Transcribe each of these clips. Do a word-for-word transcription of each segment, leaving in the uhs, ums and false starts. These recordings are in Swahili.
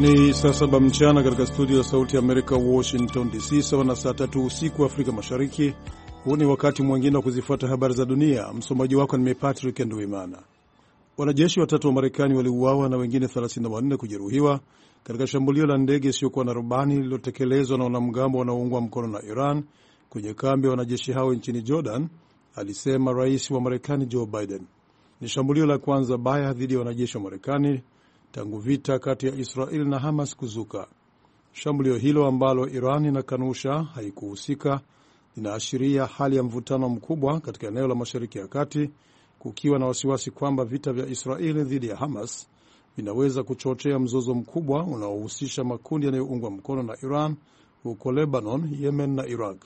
Ni saa saba mchana katika studio ya Sauti ya Amerika, Washington D C, sawa na saa tatu usiku Afrika Mashariki. Huu ni wakati mwingine wa kuzifuata habari za dunia. Msomaji wako ni Patrick Nduimana. Wanajeshi watatu wa Marekani waliuawa na wengine thelathini na nne kujeruhiwa katika shambulio la ndege isiyokuwa na rubani lililotekelezwa na wanamgambo wanaoungwa mkono na Iran kwenye kambi ya wanajeshi hao nchini Jordan, alisema rais wa Marekani Joe Biden. Ni shambulio la kwanza baya dhidi ya wanajeshi wa Marekani tangu vita kati ya Israel na Hamas kuzuka. Shambulio hilo ambalo Iran inakanusha haikuhusika linaashiria hali ya mvutano mkubwa katika eneo la Mashariki ya Kati, kukiwa na wasiwasi kwamba vita vya Israel dhidi ya Hamas vinaweza kuchochea mzozo mkubwa unaohusisha makundi yanayoungwa mkono na Iran huko Lebanon, Yemen na Iraq.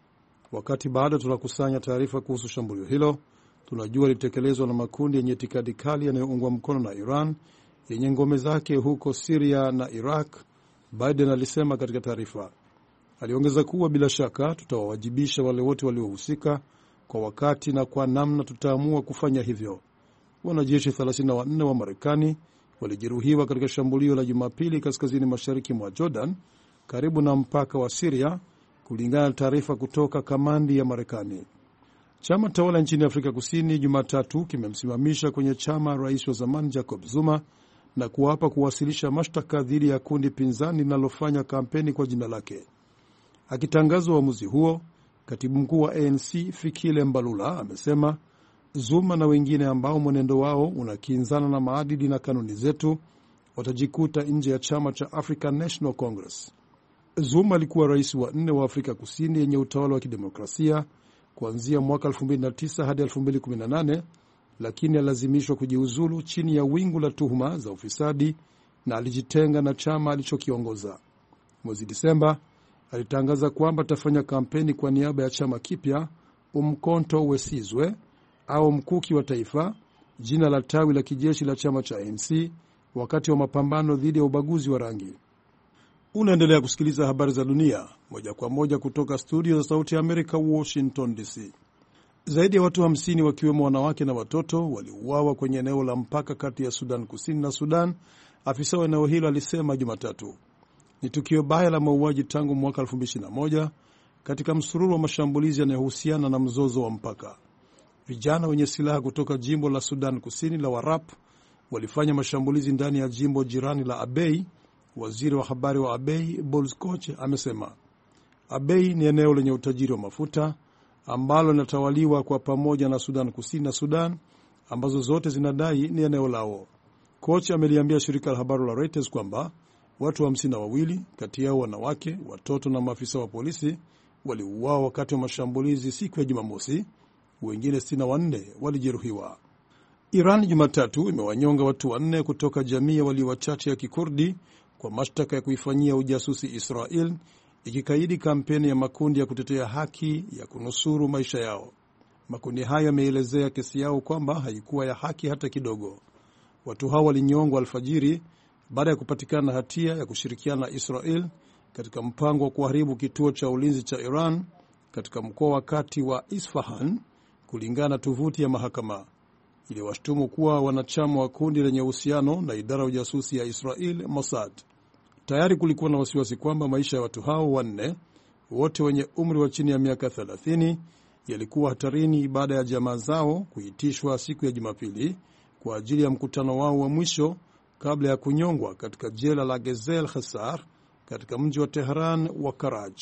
Wakati bado tunakusanya taarifa kuhusu shambulio hilo, tunajua litekelezwa na makundi yenye itikadi kali yanayoungwa mkono na Iran yenye ngome zake huko Syria na Iraq, Biden alisema katika taarifa. Aliongeza kuwa bila shaka tutawawajibisha wale wote waliohusika kwa wakati na kwa namna tutaamua kufanya hivyo. Wanajeshi thelathini na nne wa Marekani walijeruhiwa katika shambulio la Jumapili kaskazini mashariki mwa Jordan karibu na mpaka wa Syria, kulingana na taarifa kutoka kamandi ya Marekani. Chama tawala nchini Afrika Kusini Jumatatu kimemsimamisha kwenye chama rais wa zamani Jacob Zuma na kuapa kuwasilisha mashtaka dhidi ya kundi pinzani linalofanya kampeni kwa jina lake. Akitangaza uamuzi huo, katibu mkuu wa A N C Fikile Mbalula amesema Zuma na wengine ambao mwenendo wao unakinzana na maadili na kanuni zetu watajikuta nje ya chama cha African National Congress. Zuma alikuwa rais wa nne wa Afrika Kusini yenye utawala wa kidemokrasia kuanzia mwaka elfu mbili na tisa hadi elfu mbili kumi na nane, lakini alazimishwa kujiuzulu chini ya wingu la tuhuma za ufisadi na alijitenga na chama alichokiongoza. Mwezi Disemba alitangaza kwamba atafanya kampeni kwa niaba ya chama kipya Umkhonto weSizwe au Mkuki wa Taifa, jina la tawi la kijeshi la chama cha A N C, wakati wa mapambano dhidi ya ubaguzi wa rangi. Unaendelea kusikiliza habari za dunia moja kwa moja kutoka studio za Sauti ya Amerika, Washington D C. Zaidi ya watu hamsini wakiwemo wanawake na watoto waliuawa kwenye eneo la mpaka kati ya Sudan Kusini na Sudan, afisa wa eneo hilo alisema Jumatatu. Ni tukio baya la mauaji tangu mwaka elfu mbili ishirini na moja katika msururu wa mashambulizi yanayohusiana na mzozo wa mpaka. Vijana wenye silaha kutoka jimbo la Sudan Kusini la Warap walifanya mashambulizi ndani ya jimbo jirani la Abyei. Waziri wa habari wa Abyei, Bolskoch, amesema Abyei ni eneo lenye utajiri wa mafuta ambalo linatawaliwa kwa pamoja na Sudan Kusini na Sudan, ambazo zote zinadai ni eneo lao. Koch ameliambia shirika la habari la Reuters kwamba watu hamsini na wawili, kati yao wanawake, watoto na maafisa wa polisi, waliuawa wakati wa mashambulizi siku ya Jumamosi. Wengine sitini na nne walijeruhiwa. Iran Jumatatu imewanyonga watu wanne kutoka jamii ya walio wachache ya Kikurdi kwa mashtaka ya kuifanyia ujasusi Israel, ikikaidi kampeni ya makundi ya kutetea haki ya kunusuru maisha yao. Makundi hayo yameelezea kesi yao kwamba haikuwa ya haki hata kidogo. Watu hao walinyongwa alfajiri baada ya kupatikana na hatia ya kushirikiana na Israel katika mpango wa kuharibu kituo cha ulinzi cha Iran katika mkoa wa kati wa Isfahan, kulingana na tovuti ya mahakama. Iliwashtumu kuwa wanachama wa kundi lenye uhusiano na idara ya ujasusi ya Israel, Mossad. Tayari kulikuwa na wasiwasi kwamba maisha ya watu hao wanne, wote wenye umri wa chini ya miaka thelathini, yalikuwa hatarini baada ya jamaa zao kuitishwa siku ya Jumapili kwa ajili ya mkutano wao wa mwisho kabla ya kunyongwa katika jela la Gezel Khasar katika mji wa Tehran wa Karaj.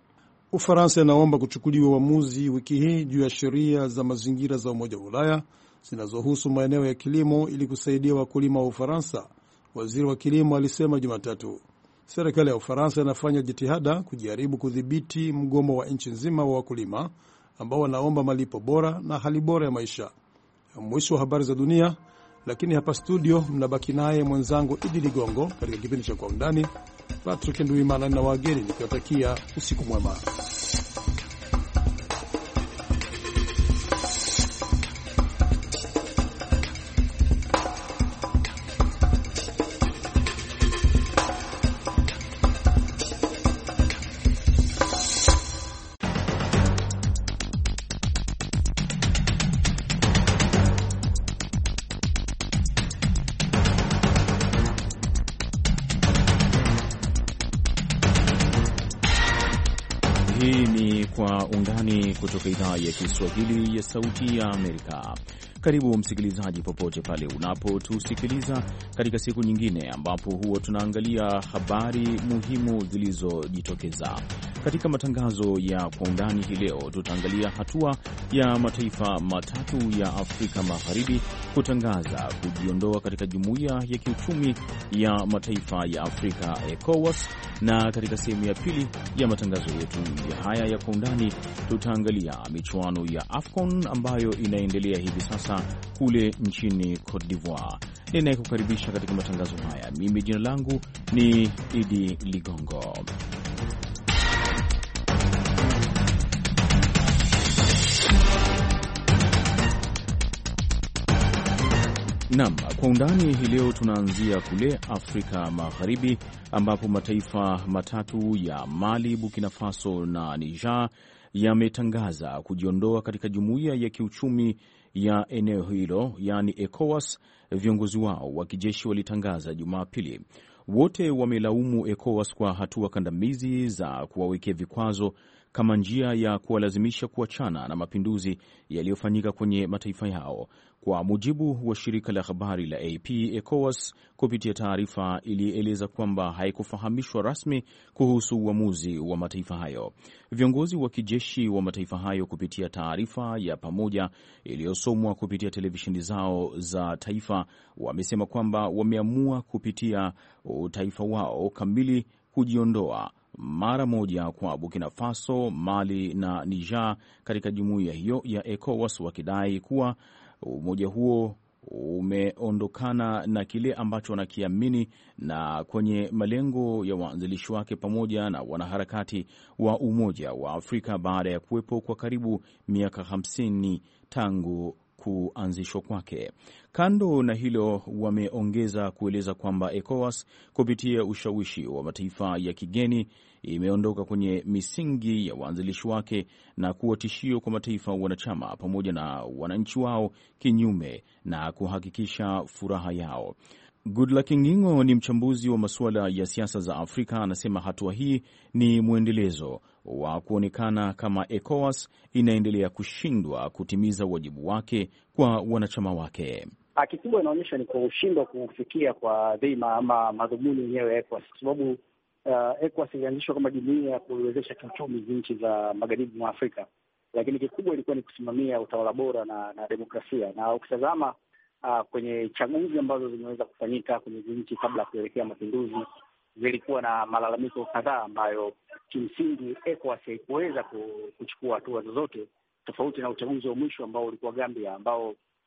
Ufaransa inaomba kuchukuliwa uamuzi wiki hii juu ya sheria za mazingira za Umoja wa Ulaya zinazohusu maeneo ya kilimo ili kusaidia wakulima wa Ufaransa, waziri wa kilimo alisema Jumatatu. Serikali ya Ufaransa inafanya jitihada kujaribu kudhibiti mgomo wa nchi nzima wa wakulima ambao wanaomba malipo bora na hali bora ya maisha. Mwisho wa habari za dunia, lakini hapa studio mnabaki naye mwenzangu Idi Ligongo katika kipindi cha Kwa Undani. Patrick Nduimana na wageni nikiwatakia usiku mwema. Hii ni Kwa Undani kutoka idhaa ya Kiswahili ya Sauti ya Amerika. Karibu msikilizaji, popote pale unapotusikiliza katika siku nyingine ambapo huwa tunaangalia habari muhimu zilizojitokeza. Katika matangazo ya Kwa Undani hii leo tutaangalia hatua ya mataifa matatu ya Afrika Magharibi kutangaza kujiondoa katika Jumuiya ya Kiuchumi ya Mataifa ya Afrika ECOWAS, na katika sehemu ya pili ya matangazo yetu ya haya ya Kwa Undani tutaangalia michuano ya AFCON ambayo inaendelea hivi sasa kule nchini Cote d'Ivoire. Ninayekukaribisha katika matangazo haya, mimi jina langu ni Idi Ligongo. Naam, Kwa Undani hii leo tunaanzia kule Afrika Magharibi ambapo mataifa matatu ya Mali, Burkina Faso na Niger yametangaza kujiondoa katika Jumuiya ya Kiuchumi ya eneo hilo, yani ECOWAS. Viongozi wao wa kijeshi walitangaza Jumapili. Wote wamelaumu ECOWAS kwa hatua kandamizi za kuwawekea vikwazo kama njia ya kuwalazimisha kuachana na mapinduzi yaliyofanyika kwenye mataifa yao. Kwa mujibu wa shirika la habari la A P, ECOWAS kupitia taarifa ilieleza kwamba haikufahamishwa rasmi kuhusu uamuzi wa mataifa hayo. Viongozi wa kijeshi wa mataifa hayo kupitia taarifa ya pamoja iliyosomwa kupitia televisheni zao za taifa wamesema kwamba wameamua kupitia utaifa wao kamili kujiondoa mara moja kwa Burkina Faso, Mali na Niger katika jumuiya hiyo ya ECOWAS, wakidai kuwa umoja huo umeondokana na kile ambacho wanakiamini na kwenye malengo ya waanzilishi wake pamoja na wanaharakati wa Umoja wa Afrika baada ya kuwepo kwa karibu miaka hamsini tangu kuanzishwa kwake. Kando na hilo, wameongeza kueleza kwamba ECOWAS kupitia ushawishi wa mataifa ya kigeni imeondoka kwenye misingi ya waanzilishi wake na kuwa tishio kwa mataifa wanachama pamoja na wananchi wao, kinyume na kuhakikisha furaha yao. Goodluck Ngingo ni mchambuzi wa masuala ya siasa za Afrika, anasema hatua hii ni mwendelezo wa kuonekana kama ECOWAS inaendelea kushindwa kutimiza wajibu wake kwa wanachama wake. Kikubwa inaonyesha ni kwa ushindwa kufikia kwa dhima ama madhumuni yenyewe ya ECOWAS, kwa sababu uh, ECOWAS ilianzishwa kama jumuiya ya kuwezesha kiuchumi nchi za magharibi mwa Afrika, lakini kikubwa ilikuwa ni kusimamia utawala bora na, na demokrasia. Na ukitazama uh, kwenye chaguzi ambazo zimeweza kufanyika kwenye nchi kabla ya kuelekea mapinduzi, zilikuwa na malalamiko kadhaa ambayo kimsingi ECOWAS haikuweza kuchukua hatua zozote, tofauti na uchaguzi wa mwisho ambao ulikuwa Gambia, ambao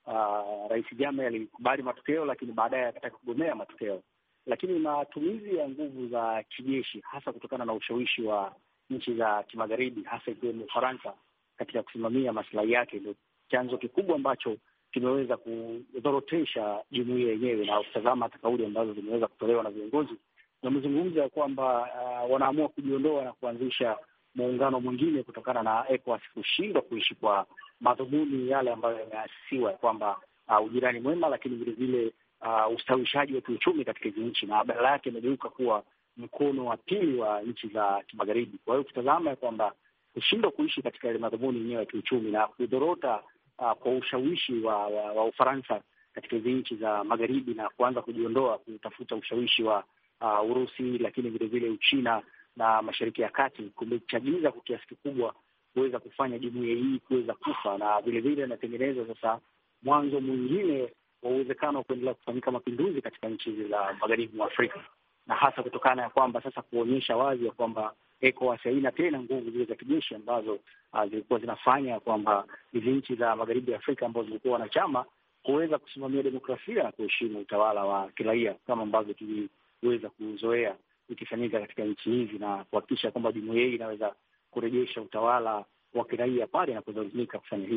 uh, Rais Jammeh alikubali matokeo lakini baadaye akataka kugomea matokeo. Lakini matumizi ya nguvu za kijeshi, hasa kutokana na ushawishi wa nchi za kimagharibi, hasa ikiwemo Ufaransa katika kusimamia maslahi yake, ndio chanzo kikubwa ambacho kimeweza kudhorotesha jumuiya yenyewe. Na ukitazama hata kauli ambazo zimeweza kutolewa na viongozi, wamezungumza ya kwamba uh, wanaamua kujiondoa na kuanzisha muungano mwingine kutokana na ECOWAS kushindwa kuishi kwa madhumuni yale ambayo yameasisiwa, kwamba uh, ujirani mwema, lakini vile vile uh, ustawishaji wa kiuchumi katika hizi nchi, na badala yake imegeuka kuwa mkono wa pili wa nchi za kimagharibi. Kwa hiyo ukitazama ya kwamba kushindwa kuishi katika ile madhumuni yenyewe ya kiuchumi na kudorota uh, kwa ushawishi wa, wa, wa Ufaransa katika hizi nchi za magharibi na kuanza kujiondoa kutafuta ushawishi wa Uh, Urusi, lakini vile vile Uchina na Mashariki ya Kati, kumechagiza kwa kiasi kikubwa kuweza kufanya jumuiya hii kuweza kufa, na vile vile inatengeneza sasa mwanzo mwingine wa uwezekano wa kuendelea kufanyika mapinduzi katika nchi hizi za magharibi mwa Afrika, na hasa kutokana ya kwamba sasa kuonyesha wazi ya kwamba ECOWAS haina tena nguvu zile za kijeshi ambazo uh, zilikuwa zinafanya kwamba hizi nchi za magharibi ya Afrika ambazo zilikuwa wanachama kuweza kusimamia demokrasia na kuheshimu utawala wa kiraia kama ambavyo tuli weza kuzoea ikifanyika katika nchi hizi, na kuhakikisha kwamba jumuiya hii inaweza kurejesha utawala wa kiraia pale inapolazimika kufanya hivyo.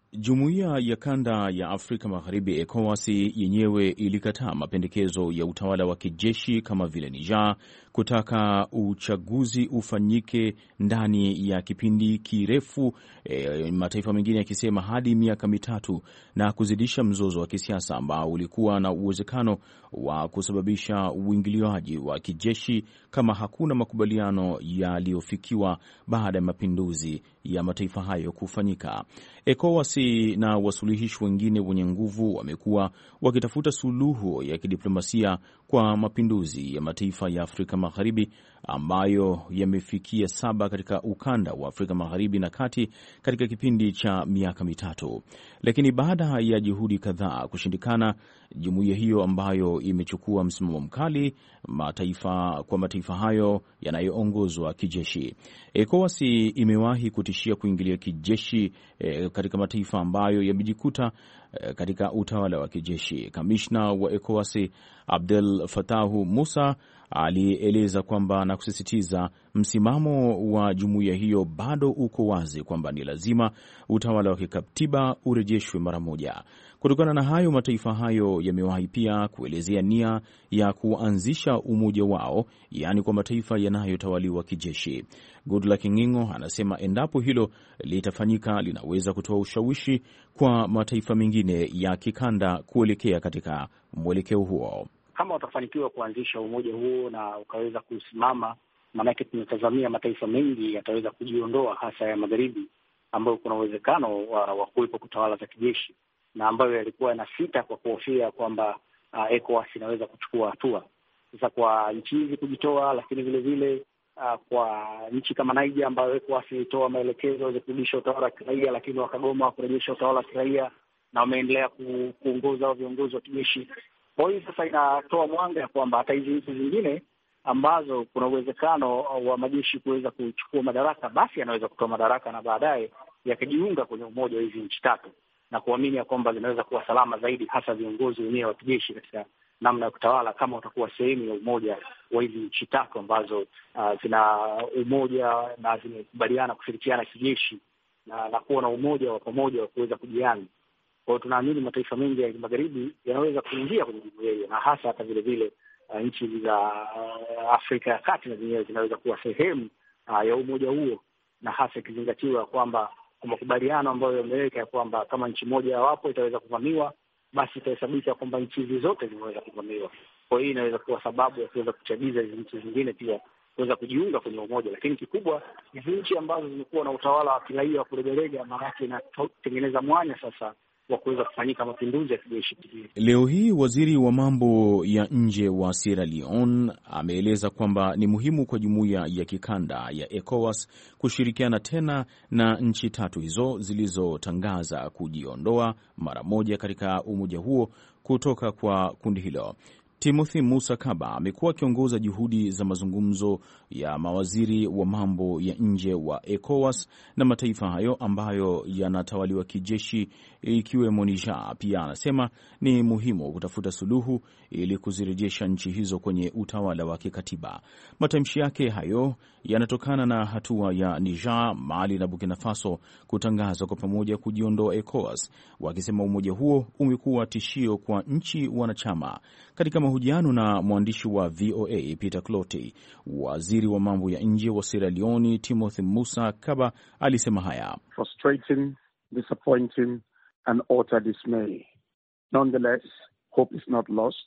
Jumuiya ya Kanda ya Afrika Magharibi, ECOWAS, yenyewe ilikataa mapendekezo ya utawala wa kijeshi kama vile Niger kutaka uchaguzi ufanyike ndani ya kipindi kirefu, e, mataifa mengine yakisema hadi miaka mitatu, na kuzidisha mzozo wa kisiasa ambao ulikuwa na uwezekano wa kusababisha uingiliaji wa kijeshi kama hakuna makubaliano yaliyofikiwa baada ya mapinduzi ya mataifa hayo kufanyika. ECOWAS na wasuluhishi wengine wenye nguvu wamekuwa wakitafuta suluhu ya kidiplomasia kwa mapinduzi ya mataifa ya Afrika Magharibi ambayo yamefikia saba katika ukanda wa Afrika Magharibi na Kati katika kipindi cha miaka mitatu. Lakini baada ya juhudi kadhaa kushindikana, jumuiya hiyo ambayo imechukua msimamo mkali mataifa kwa mataifa hayo yanayoongozwa kijeshi. ECOWAS imewahi kutishia kuingilia kijeshi e, katika mataifa ambayo yamejikuta e, katika utawala wa kijeshi. Kamishna wa ECOWAS Abdel Fattahu Musa alieleza kwamba na kusisitiza msimamo wa jumuiya hiyo bado uko wazi kwamba ni lazima utawala wa kikatiba urejeshwe mara moja. Kutokana na hayo, mataifa hayo yamewahi pia kuelezea nia ya kuanzisha umoja wao, yaani kwa mataifa yanayotawaliwa kijeshi. Goodluck Ngingo anasema endapo hilo litafanyika, linaweza kutoa ushawishi kwa mataifa mengine ya kikanda kuelekea katika mwelekeo huo. Kama watafanikiwa kuanzisha umoja huo na ukaweza kusimama, maanake tunatazamia mataifa mengi yataweza kujiondoa, hasa ya magharibi, ambayo kuna uwezekano wa, wa kuwepo kutawala za kijeshi, na ambayo yalikuwa yanasita kwa kuhofia kwamba uh, ECOWAS inaweza kuchukua hatua. Sasa kwa nchi hizi kujitoa, lakini vile vile uh, kwa nchi kama Niger ambayo ECOWAS ilitoa maelekezo ya kurudisha utawala wa kiraia, lakini wakagoma kurejesha utawala wa kiraia na wameendelea ku, kuongoza au viongozi wa kijeshi. Kwa hiyo sasa inatoa mwanga ya kwamba hata hizi nchi zingine ambazo kuna uwezekano wa majeshi kuweza kuchukua madaraka, basi yanaweza kutoa madaraka na baadaye yakajiunga kwenye umoja wa hizi nchi tatu, na kuamini ya kwamba zinaweza kuwa salama zaidi, hasa viongozi wenyewe wa kijeshi katika namna ya kutawala, kama watakuwa sehemu ya umoja wa hizi nchi tatu ambazo uh, zina umoja na zimekubaliana kushirikiana kijeshi na, na kuwa na umoja wa pamoja wa kuweza kujiani. Kwa hiyo tunaamini mataifa mengi ya magharibi yanaweza kuingia kwenye jumuiya hiyo, na hasa hata vile vile uh, nchi za uh, Afrika ya Kati na zenyewe zinaweza kuwa sehemu uh, ya umoja huo, na hasa ikizingatiwa kwamba kwa makubaliano ambayo yameweka ya kwamba kama nchi moja yawapo itaweza kuvamiwa, basi itahesabika kwamba nchi hizi zote zimeweza kuvamiwa. Kwa hiyo inaweza kuwa sababu ya kuweza kuchagiza hizi nchi zingine pia kuweza kujiunga kwenye umoja. Lakini kikubwa, hizi nchi ambazo zimekuwa na utawala wa kiraia wa kulegalega, maana yake inatengeneza mwanya sasa wa kuweza kufanyika mapinduzi ya kijeshi. Leo hii waziri wa mambo ya nje wa Sierra Leone ameeleza kwamba ni muhimu kwa jumuiya ya kikanda ya ECOWAS kushirikiana tena na nchi tatu hizo zilizotangaza kujiondoa mara moja katika umoja huo kutoka kwa kundi hilo. Timothy Musa Kaba amekuwa akiongoza juhudi za mazungumzo ya mawaziri wa mambo ya nje wa ECOWAS na mataifa hayo ambayo yanatawaliwa kijeshi ikiwemo Niger. Pia anasema ni muhimu kutafuta suluhu ili kuzirejesha nchi hizo kwenye utawala wa kikatiba. Matamshi yake hayo yanatokana na hatua ya Niger, Mali na Burkina Faso kutangaza kwa pamoja kujiondoa ECOWAS, wakisema umoja huo umekuwa tishio kwa nchi wanachama. Katika mahojiano na mwandishi wa V O A Peter Clottey, waziri wa mambo ya nje wa Sierra Leone Timothy Musa Kaba alisema haya: Frustrating, disappointing and utter dismay. Nonetheless, hope is not lost.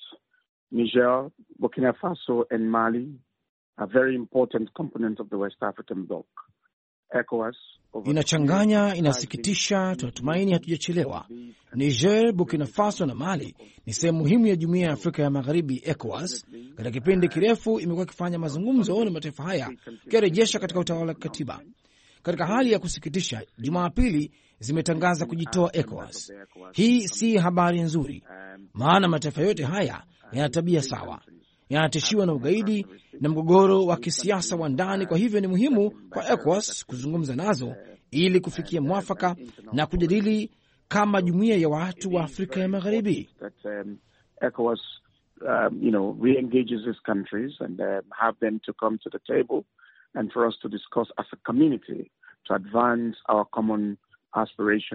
Niger, Burkina Faso and Mali are very important components of the West African bloc. ECOWAS inachanganya, inasikitisha, tunatumaini hatujachelewa. Niger, Burkina Faso na Mali ni sehemu muhimu ya Jumuiya ya Afrika ya Magharibi ECOWAS. Katika kipindi kirefu imekuwa ikifanya mazungumzo na mataifa haya kiarejesha katika utawala wa katiba. Katika hali ya kusikitisha, Jumapili zimetangaza kujitoa ECOWAS. Hii si habari nzuri, maana mataifa yote haya yana tabia sawa, yanatishiwa na ugaidi na mgogoro wa kisiasa wa ndani. Kwa hivyo ni muhimu kwa ECOWAS kuzungumza nazo ili kufikia mwafaka na kujadili kama jumuiya ya watu wa Afrika ya Magharibi. ECOWAS um, you know, re-engages these countries and uh, have them to come to the table and for us to discuss as a community to advance our common aspiration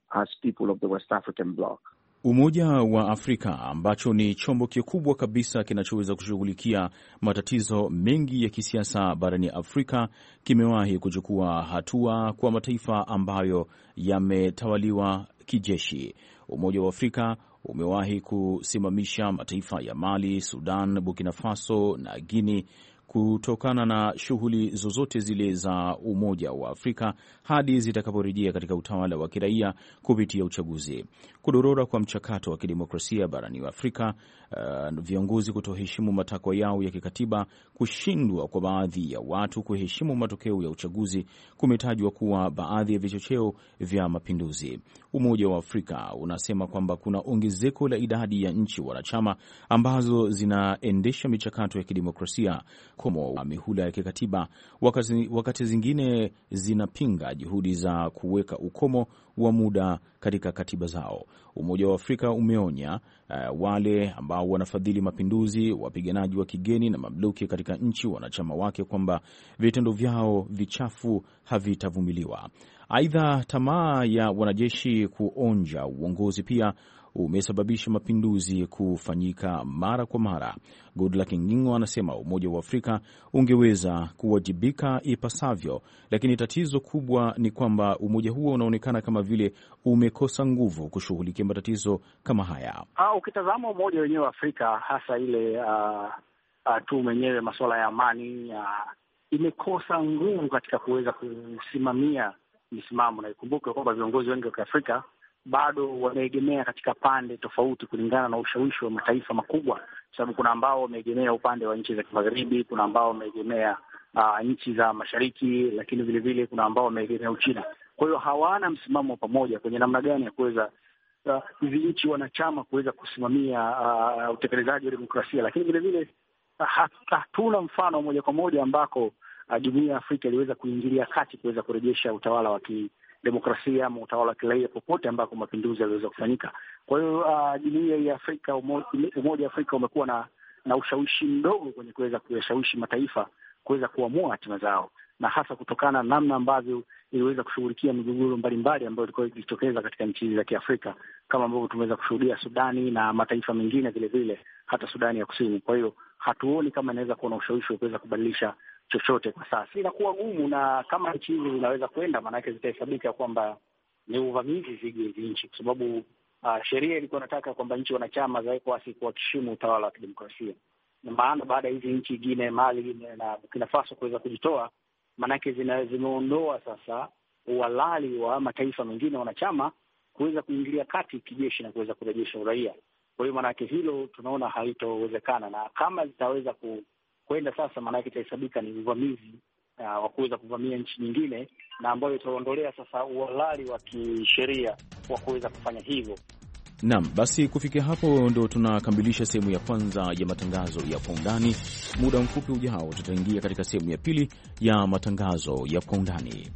as people of the West African bloc. Umoja wa Afrika ambacho ni chombo kikubwa kabisa kinachoweza kushughulikia matatizo mengi ya kisiasa barani Afrika kimewahi kuchukua hatua kwa mataifa ambayo yametawaliwa kijeshi. Umoja wa Afrika umewahi kusimamisha mataifa ya Mali, Sudan, Burkina Faso na Guinea kutokana na shughuli zozote zile za Umoja wa Afrika hadi zitakaporejea katika utawala wa kiraia kupitia uchaguzi. Kudorora kwa mchakato wa kidemokrasia barani Afrika, uh, viongozi kutoheshimu matakwa yao ya kikatiba, kushindwa kwa baadhi ya watu kuheshimu matokeo ya uchaguzi kumetajwa kuwa baadhi ya vichocheo vya mapinduzi. Umoja wa Afrika unasema kwamba kuna ongezeko la idadi ya nchi wanachama ambazo zinaendesha michakato ya kidemokrasia komo mihula ya kikatiba, wakati, wakati zingine zinapinga juhudi za kuweka ukomo wa muda katika katiba zao. Umoja wa Afrika umeonya uh, wale ambao wanafadhili mapinduzi, wapiganaji wa kigeni na mamluki katika nchi wanachama wake kwamba vitendo vyao vichafu havitavumiliwa. Aidha, tamaa ya wanajeshi kuonja uongozi pia umesababisha mapinduzi kufanyika mara kwa mara. Goodluck Ngingo anasema Umoja wa Afrika ungeweza kuwajibika ipasavyo, lakini tatizo kubwa ni kwamba umoja huo unaonekana kama vile umekosa nguvu kushughulikia matatizo kama haya. Ah, ukitazama umoja wenyewe wa Afrika hasa ile uh, uh, tu mwenyewe masuala ya amani uh, imekosa nguvu katika kuweza kusimamia misimamo, na ikumbuke kwamba viongozi wengi wa Kiafrika bado wameegemea katika pande tofauti kulingana na ushawishi wa mataifa makubwa, sababu kuna ambao wameegemea upande wa nchi za Magharibi, kuna ambao wameegemea uh, nchi za Mashariki, lakini vile vile kuna ambao wameegemea Uchina. Kwa hiyo hawana msimamo pamoja kwenye namna gani ya kuweza hizi uh, nchi wanachama kuweza kusimamia uh, utekelezaji wa demokrasia, lakini vile vile uh, hatuna mfano moja kwa moja ambako uh, Jumuiya ya Afrika iliweza kuingilia kati kuweza kurejesha utawala wa demokrasia ama utawala wa kiraia popote ambako mapinduzi yaliweza kufanyika. Kwa hiyo uh, Jumuiya ya Afrika, Umoja wa Afrika umekuwa na na ushawishi mdogo kwenye kuweza kuyashawishi mataifa kuweza kuamua hatima zao, na hasa kutokana na namna ambavyo iliweza kushughulikia migogoro mbalimbali ambayo ilikuwa ikitokeza katika nchi za Kiafrika, kama ambavyo tumeweza kushuhudia Sudani na mataifa mengine vile vile, hata Sudani ya Kusini. Kwa hiyo hatuoni kama inaweza kuwa na ushawishi wa kuweza kubadilisha chochote kwa sasa. Inakuwa gumu, na kama nchi hizi zinaweza kwenda, maanake zitahesabika kwamba ni uvamizi dhidi ya hizi nchi, kwa sababu uh, sheria ilikuwa inataka kwamba nchi wanachama za ECOWAS kuheshimu utawala wa kidemokrasia. Na maana baada ya hizi nchi Guinea, Mali na Burkina Faso kuweza kujitoa, maanake zimeondoa sasa uhalali wa mataifa mengine wanachama kuweza kuingilia kati kijeshi na kuweza kurejesha uraia. Kwa hiyo maanake hilo tunaona halitowezekana, na kama zitaweza ku kwenda sasa, maanake itahesabika ni uvamizi uh, wa kuweza kuvamia nchi nyingine, na ambayo itaondolea sasa uhalali wa kisheria wa kuweza kufanya hivyo. Naam, basi kufikia hapo ndo tunakamilisha sehemu ya kwanza ya matangazo ya Kwa Undani. Muda mfupi ujao tutaingia katika sehemu ya pili ya matangazo ya Kwa Undani.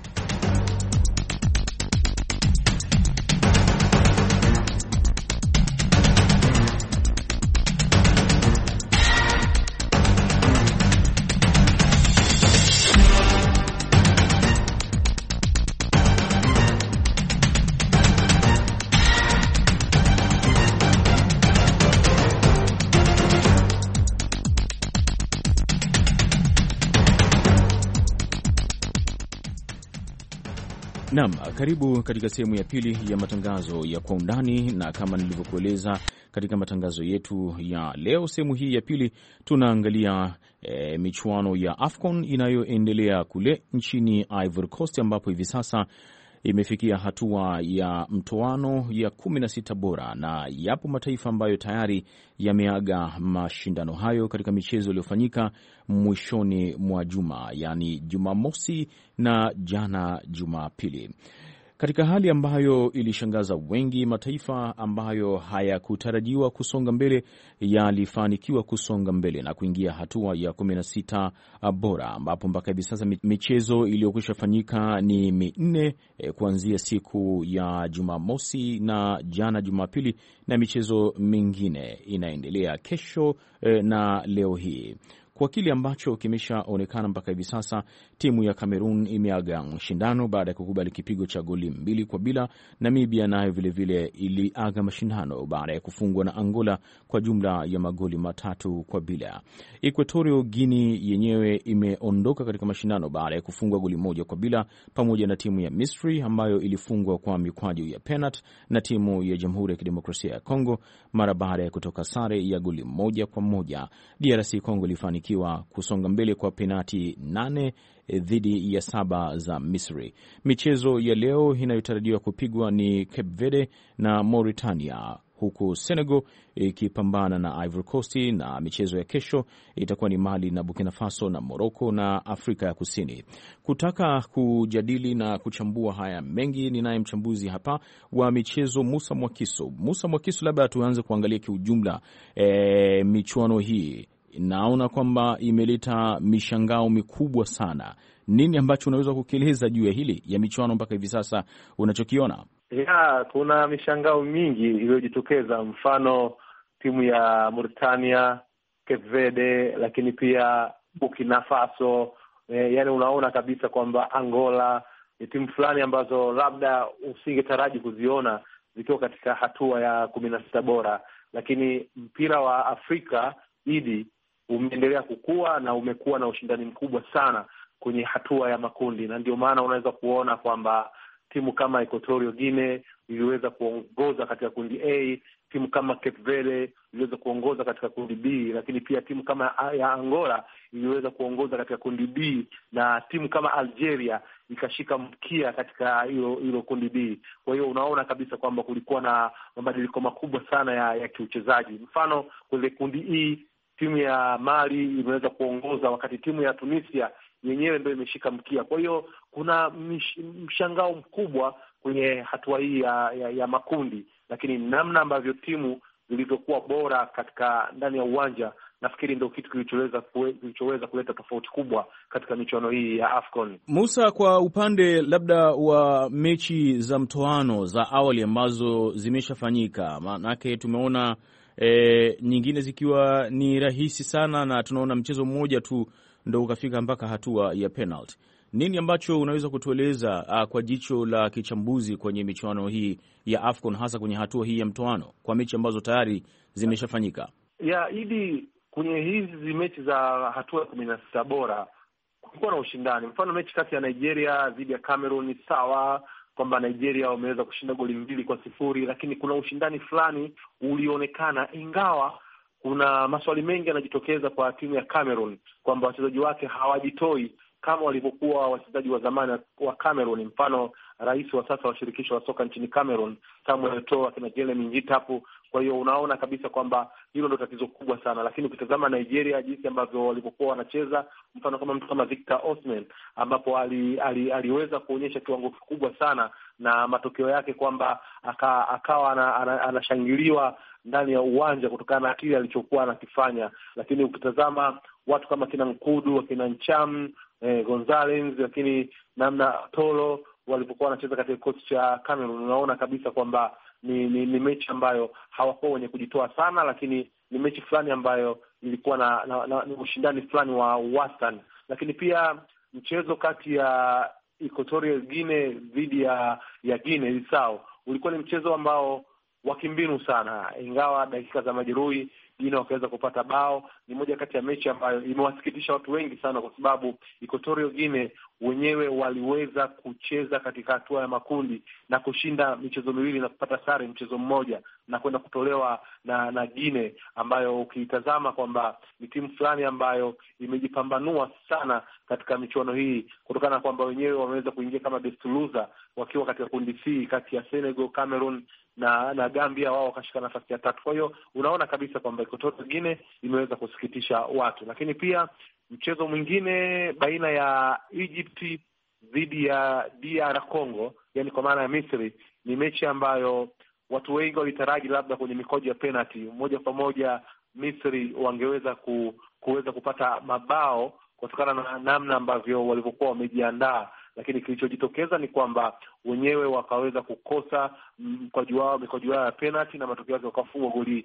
Naam, karibu katika sehemu ya pili ya matangazo ya Kwa Undani, na kama nilivyokueleza katika matangazo yetu ya leo, sehemu hii ya pili tunaangalia e, michuano ya AFCON inayoendelea kule nchini Ivory Coast, ambapo hivi sasa imefikia hatua ya mtoano ya kumi na sita bora, na yapo mataifa ambayo tayari yameaga mashindano hayo katika michezo iliyofanyika mwishoni mwa juma, yani Jumamosi na jana Jumapili. Katika hali ambayo ilishangaza wengi, mataifa ambayo hayakutarajiwa kusonga mbele yalifanikiwa kusonga mbele na kuingia hatua ya kumi na sita bora, ambapo mpaka hivi sasa michezo iliyokwisha fanyika ni minne eh, kuanzia siku ya Jumamosi na jana Jumapili, na michezo mingine inaendelea kesho eh, na leo hii. Kwa kile ambacho kimeshaonekana mpaka hivi sasa, timu ya Cameroon imeaga mashindano baada ya kukubali kipigo cha goli mbili kwa bila. Namibia nayo vilevile iliaga mashindano baada ya kufungwa na Angola kwa jumla ya magoli matatu kwa bila. Equatorial Guinea yenyewe imeondoka katika mashindano baada ya kufungwa goli moja kwa bila, pamoja na timu ya Misri ambayo ilifungwa kwa mikwaju ya penalti na timu ya Jamhuri ya Kidemokrasia ya Kongo mara baada ya kutoka sare ya goli moja kwa moja. D R C Kongo ilifanikiwa kusonga mbele kwa penalti nane dhidi ya saba za Misri. Michezo ya leo inayotarajiwa kupigwa ni Cape Verde na Mauritania, huku Senegal ikipambana na Ivory Coast, na michezo ya kesho itakuwa ni Mali na Burkina Faso na Morocco na Afrika ya Kusini. Kutaka kujadili na kuchambua haya mengi, ninaye mchambuzi hapa wa michezo Musa Mwakiso. Musa Mwakiso, labda tuanze kuangalia kiujumla e, michuano hii. Naona kwamba imeleta mishangao mikubwa sana. Nini ambacho unaweza kukieleza juu ya hili ya michuano mpaka hivi sasa unachokiona? Ya, kuna mishangao mingi iliyojitokeza, mfano timu ya Mauritania, Cape Verde, lakini pia Burkina Faso. E, yani unaona kabisa kwamba Angola ni timu fulani ambazo labda usingetaraji kuziona zikiwa katika hatua ya kumi na sita bora, lakini mpira wa Afrika idi umeendelea kukua na umekuwa na ushindani mkubwa sana kwenye hatua ya makundi, na ndio maana unaweza kuona kwamba timu kama Equatorial Guinea iliweza kuongoza katika kundi A, timu kama Cape Verde iliweza kuongoza katika kundi B, lakini pia timu kama ya Angola iliweza kuongoza katika kundi B, na timu kama Algeria ikashika mkia katika hilo hilo kundi B. Kwa hiyo unaona kabisa kwamba kulikuwa na mabadiliko makubwa sana ya, ya kiuchezaji. Mfano kwenye kundi E, timu ya Mali imeweza kuongoza wakati timu ya Tunisia yenyewe ndio imeshika mkia. Kwa hiyo kuna mish, mshangao mkubwa kwenye hatua hii ya, ya, ya makundi, lakini namna ambavyo timu zilivyokuwa bora katika ndani ya uwanja, nafikiri ndio kitu kilichoweza kilichoweza kuleta tofauti kubwa katika michuano hii ya AFCON. Musa, kwa upande labda wa mechi za mtoano za awali ambazo zimeshafanyika, maanake tumeona e, nyingine zikiwa ni rahisi sana, na tunaona mchezo mmoja tu ndo ukafika mpaka hatua ya penalty. Nini ambacho unaweza kutueleza uh, kwa jicho la kichambuzi kwenye michuano hii ya AFCON, hasa kwenye hatua hii ya mtoano kwa mechi ambazo tayari zimeshafanyika? Ya idi kwenye hizi mechi za hatua ya kumi na sita bora kulikuwa na ushindani. Mfano mechi kati ya Nigeria dhidi ya Cameroon ni sawa kwamba Nigeria wameweza kushinda goli mbili kwa sifuri, lakini kuna ushindani fulani ulionekana, ingawa kuna maswali mengi yanajitokeza kwa timu ya Cameroon kwamba wachezaji wake hawajitoi kama walivyokuwa wachezaji wa zamani wa Cameroon. Mfano rais wa sasa wa shirikisho la soka nchini Cameroon, Samuel Eto'o, akina Jeremy Njitapu. Kwa hiyo unaona kabisa kwamba hilo ndio tatizo kubwa sana, lakini ukitazama Nigeria jinsi ambavyo walivyokuwa wanacheza, mfano kama mtu kama Victor Osimhen ambapo ali, ali, aliweza kuonyesha kiwango kikubwa sana, na matokeo yake kwamba aka, akawa anashangiliwa ndani ya uwanja kutokana na kile alichokuwa anakifanya. Lakini ukitazama watu kama kina Nkudu, kina Ncham, eh, Gonzalez, lakini namna Tolo walipokuwa wanacheza katika kikosi cha Cameroon, unaona kabisa kwamba ni, ni, ni mechi ambayo hawakuwa wenye kujitoa sana, lakini ni mechi fulani ambayo ilikuwa na, na, na, na ushindani fulani wa wastani. Lakini pia mchezo kati ya Equatorial Guinea dhidi ya ya Guinea Bissau ulikuwa ni mchezo ambao wakimbinu sana, ingawa dakika za majeruhi Guinea wakaweza kupata bao. Ni moja kati ya mechi ambayo imewasikitisha watu wengi sana, kwa sababu Equatorial Guinea wenyewe waliweza kucheza katika hatua ya makundi na kushinda michezo miwili na kupata sare mchezo mmoja na kwenda kutolewa na na Guinea, ambayo ukitazama kwamba ni timu fulani ambayo imejipambanua sana katika michuano hii kutokana na kwamba wenyewe wameweza kuingia kama best loser wakiwa katika kundi C kati ya Senegal, Cameroon na na Gambia, wao wakashika nafasi ya tatu. Kwa hiyo unaona kabisa kwamba Equatorial Guinea imeweza kusikitisha watu. Lakini pia mchezo mwingine baina ya Egypt dhidi ya D R Congo, yani kwa maana ya Misri, ni mechi ambayo watu wengi walitaraji labda kwenye mikojo ya penalty moja kwa moja Misri wangeweza ku, kuweza kupata mabao kutokana na namna ambavyo walivyokuwa wamejiandaa, lakini kilichojitokeza ni kwamba wenyewe wakaweza kukosa mkwaju wao mikojo yao ya penalty na matokeo yake wakafungwa goli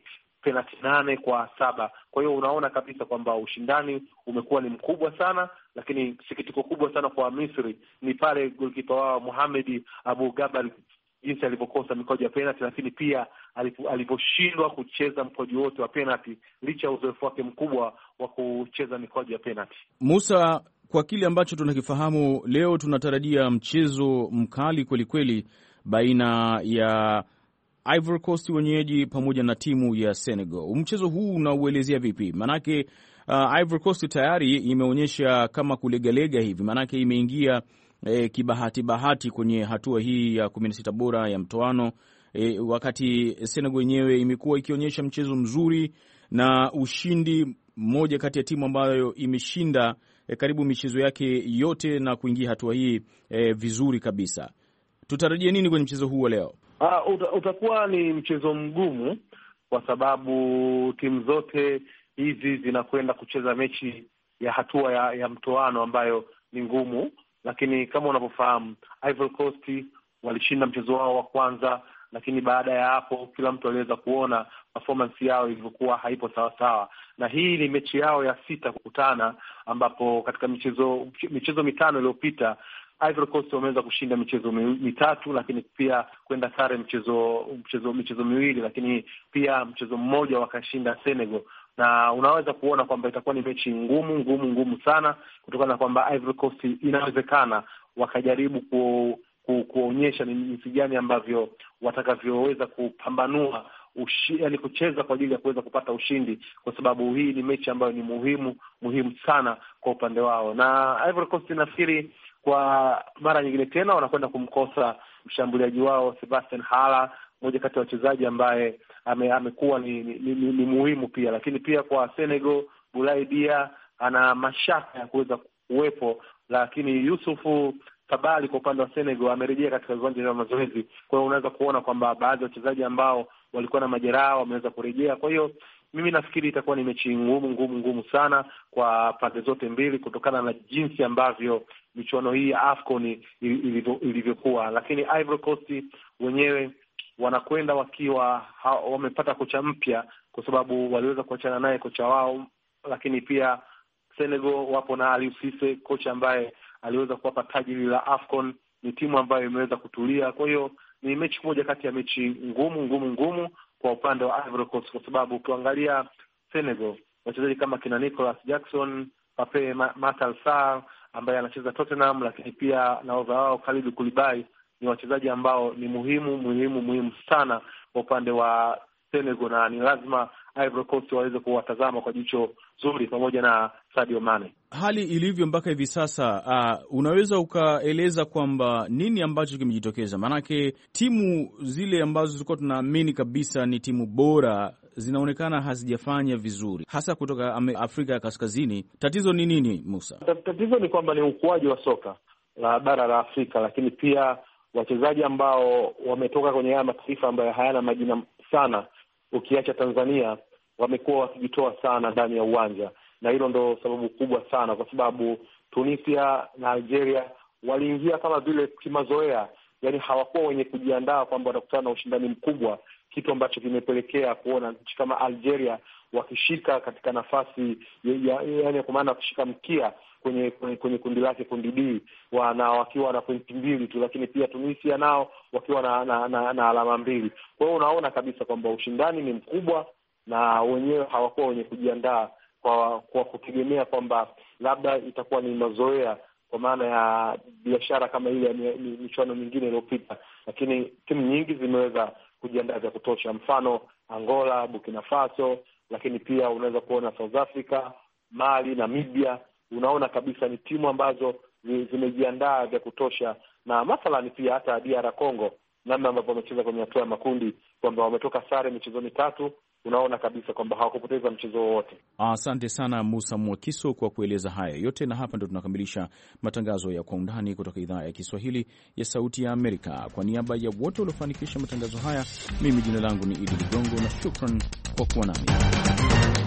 penalti nane kwa saba. Kwa hiyo unaona kabisa kwamba ushindani umekuwa ni mkubwa sana, lakini sikitiko kubwa sana kwa Misri ni pale golikipa wao Mohamed Abu Gabal jinsi alivyokosa mikojo ya penalti, lakini pia alivyoshindwa kucheza mkojo wote wa penalti licha ya uzoefu wake mkubwa wa kucheza mikojo ya penalti. Musa, kwa kile ambacho tunakifahamu leo, tunatarajia mchezo mkali kweli kweli baina ya Ivory Coast wenyeji pamoja na timu ya Senegal. Mchezo huu unauelezea vipi? Manake uh, Ivory Coast tayari imeonyesha kama kulegalega hivi, manake imeingia eh, kibahati bahati kwenye hatua hii ya kumi na sita bora ya mtoano, eh, wakati Senegal wenyewe imekuwa ikionyesha mchezo mzuri na ushindi, mmoja kati ya timu ambayo imeshinda eh, karibu michezo yake yote na kuingia hatua hii eh, vizuri kabisa. Tutarajie nini kwenye mchezo huu wa leo? Uh, uta, utakuwa ni mchezo mgumu kwa sababu timu zote hizi zinakwenda kucheza mechi ya hatua ya, ya mtoano ambayo ni ngumu, lakini kama unavyofahamu Ivory Coast walishinda mchezo wao wa kwanza, lakini baada ya hapo kila mtu aliweza kuona performance yao ilivyokuwa haipo sawa sawa, na hii ni mechi yao ya sita kukutana, ambapo katika michezo michezo mitano iliyopita Ivory Coast wameweza kushinda michezo mitatu, lakini pia kwenda sare mchezo mchezo michezo miwili, lakini pia mchezo mmoja wakashinda Senegal. Na unaweza kuona kwamba itakuwa ni mechi ngumu ngumu ngumu sana, kutokana na kwamba Ivory Coast inawezekana wakajaribu ku, ku, kuonyesha ni jinsi gani ambavyo watakavyoweza kupambanua ushi, yani kucheza kwa ajili ya kuweza kupata ushindi, kwa sababu hii ni mechi ambayo ni muhimu muhimu sana kwa upande wao. Na Ivory Coast nafikiri kwa mara nyingine tena wanakwenda kumkosa mshambuliaji wao Sebastian Haller, mmoja kati ya wachezaji ambaye ame, amekuwa ni, ni, ni, ni muhimu pia. Lakini pia kwa Senegal, Boulaye Dia ana mashaka ya kuweza kuwepo, lakini Yusufu Tabali kwa upande wa Senegal amerejea katika viwanja vya mazoezi. Kwa hiyo unaweza kuona kwamba baadhi ya wachezaji ambao walikuwa na majeraha wameweza kurejea. Kwa hiyo mimi nafikiri itakuwa ni mechi ngumu ngumu ngumu sana kwa pande zote mbili, kutokana na jinsi ambavyo michuano hii ya AFCON ilivyokuwa. Lakini Ivory Coast wenyewe wanakwenda wakiwa wamepata kocha mpya, kwa sababu waliweza kuachana naye kocha wao. Lakini pia Senegal wapo na Aliou Cisse, kocha ambaye aliweza kuwapa taji la AFCON. Ni timu ambayo imeweza kutulia. Kwa hiyo ni mechi moja kati ya mechi ngumu ngumu ngumu kwa upande wa Ivory Coast, kwa sababu ukiangalia Senegal wachezaji kama kina Nicolas Jackson, Pape Matar Sarr ambaye anacheza Tottenham, lakini pia nahodha wao Kalidou Koulibaly ni wachezaji ambao ni muhimu muhimu muhimu sana kwa upande wa Senegal, na ni lazima Ivory Coast waweze kuwatazama kwa jicho zuri pamoja na Sadio Mane. Hali ilivyo mpaka hivi sasa, uh, unaweza ukaeleza kwamba nini ambacho kimejitokeza? Maanake timu zile ambazo tulikuwa tunaamini kabisa ni timu bora zinaonekana hazijafanya vizuri, hasa kutoka Afrika ya Kaskazini. Tatizo ni nini, Musa? Tatizo ni kwamba ni ukuaji wa soka la bara la Afrika, lakini pia wachezaji ambao wametoka kwenye haya mataifa ambayo hayana majina sana, ukiacha Tanzania, wamekuwa wakijitoa sana ndani ya uwanja, na hilo ndo sababu kubwa sana, kwa sababu Tunisia na Algeria waliingia kama vile kimazoea, yani hawakuwa wenye kujiandaa kwamba watakutana na ushindani mkubwa, kitu ambacho kimepelekea kuona nchi kama Algeria wakishika katika nafasi ya, yani kwa maana wakishika mkia kwenye kwenye, kwenye kundi lake kundi B wana wakiwa na pointi mbili tu, lakini pia Tunisia nao wakiwa na na, na, na alama mbili. Kwa hiyo unaona kabisa kwamba ushindani ni mkubwa, na wenyewe hawakuwa wenye kujiandaa kwa kwa kutegemea kwamba labda itakuwa ni mazoea kwa maana ya biashara kama ile ya michuano mingine iliyopita, lakini timu nyingi zimeweza kujiandaa vya kutosha, mfano Angola, Burkina Faso, lakini pia unaweza kuona South Africa, Mali, Namibia. Unaona kabisa ni timu ambazo zimejiandaa vya kutosha, na mathalani pia hata D R Congo, namna ambavyo wamecheza kwenye hatua ya makundi, kwamba wametoka sare michezo mitatu, unaona kabisa kwamba hawakupoteza mchezo wowote. Asante sana Musa Mwakiso kwa kueleza haya yote, na hapa ndo tunakamilisha matangazo ya Kwa Undani kutoka idhaa ya Kiswahili ya Sauti ya Amerika. Kwa niaba ya wote waliofanikisha matangazo haya, mimi jina langu ni Idi Ligongo, na shukran kwa kuwa nami.